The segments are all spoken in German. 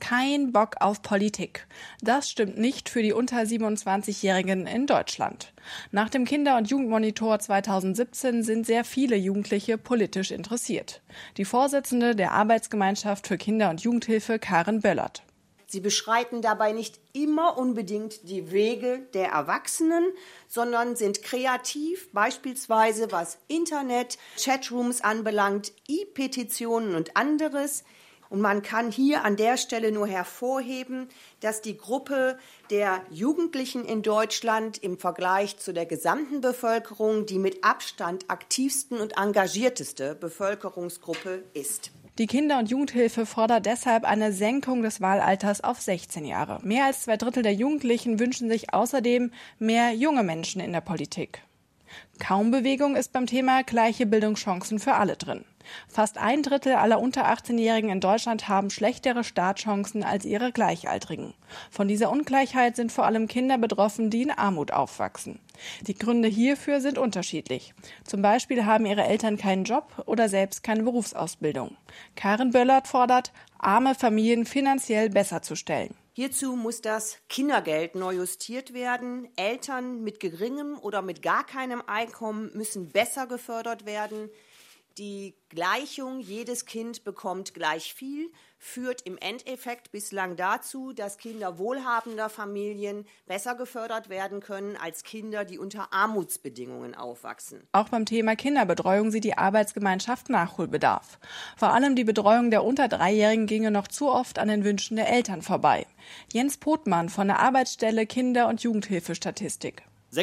kein Bock auf Politik. Das stimmt nicht für die unter 27-Jährigen in Deutschland. Nach dem Kinder- und Jugendmonitor 2017 sind sehr viele Jugendliche politisch interessiert. Die Vorsitzende der Arbeitsgemeinschaft für Kinder- und Jugendhilfe, Karin Böllert. Sie beschreiten dabei nicht immer unbedingt die Wege der Erwachsenen, sondern sind kreativ, beispielsweise was Internet, Chatrooms anbelangt, E-Petitionen und anderes. Und man kann hier an der Stelle nur hervorheben, dass die Gruppe der Jugendlichen in Deutschland im Vergleich zu der gesamten Bevölkerung die mit Abstand aktivsten und engagierteste Bevölkerungsgruppe ist. Die Kinder- und Jugendhilfe fordert deshalb eine Senkung des Wahlalters auf 16 Jahre. Mehr als 2/3 der Jugendlichen wünschen sich außerdem mehr junge Menschen in der Politik. Kaum Bewegung ist beim Thema gleiche Bildungschancen für alle drin. Fast 1/3 aller unter 18-Jährigen in Deutschland haben schlechtere Startchancen als ihre Gleichaltrigen. Von dieser Ungleichheit sind vor allem Kinder betroffen, die in Armut aufwachsen. Die Gründe hierfür sind unterschiedlich. Zum Beispiel haben ihre Eltern keinen Job oder selbst keine Berufsausbildung. Karin Böllert fordert, arme Familien finanziell besser zu stellen. Hierzu muss das Kindergeld neu justiert werden. Eltern mit geringem oder mit gar keinem Einkommen müssen besser gefördert werden. Die Gleichung, jedes Kind bekommt gleich viel, führt im Endeffekt bislang dazu, dass Kinder wohlhabender Familien besser gefördert werden können als Kinder, die unter Armutsbedingungen aufwachsen. Auch beim Thema Kinderbetreuung sieht die Arbeitsgemeinschaft Nachholbedarf. Vor allem die Betreuung der unter 3-Jährigen ginge noch zu oft an den Wünschen der Eltern vorbei. Jens Pothmann von der Arbeitsstelle Kinder- und Jugendhilfe-Statistik.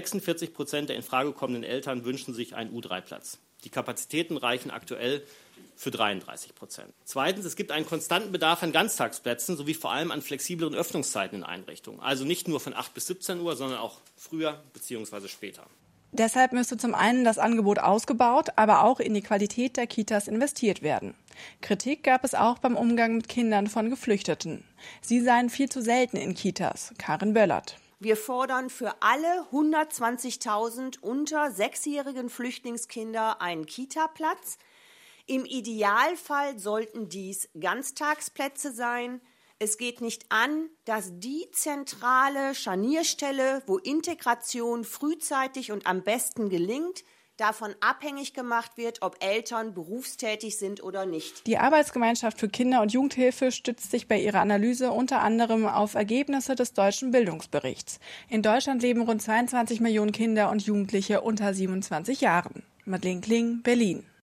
46% der in Frage kommenden Eltern wünschen sich einen U3-Platz. Die Kapazitäten reichen aktuell für 33%. Zweitens, es gibt einen konstanten Bedarf an Ganztagsplätzen sowie vor allem an flexibleren Öffnungszeiten in Einrichtungen. Also nicht nur von 8 bis 17 Uhr, sondern auch früher bzw. später. Deshalb müsste zum einen das Angebot ausgebaut, aber auch in die Qualität der Kitas investiert werden. Kritik gab es auch beim Umgang mit Kindern von Geflüchteten. Sie seien viel zu selten in Kitas. Karin Böllert. Wir fordern für alle 120.000 unter 6-jährigen Flüchtlingskinder einen Kita-Platz. Im Idealfall sollten dies Ganztagsplätze sein. Es geht nicht an, dass die zentrale Scharnierstelle, wo Integration frühzeitig und am besten gelingt, davon abhängig gemacht wird, ob Eltern berufstätig sind oder nicht. Die Arbeitsgemeinschaft für Kinder- und Jugendhilfe stützt sich bei ihrer Analyse unter anderem auf Ergebnisse des Deutschen Bildungsberichts. In Deutschland leben rund 22 Millionen Kinder und Jugendliche unter 27 Jahren. Madeleine Kling, Berlin.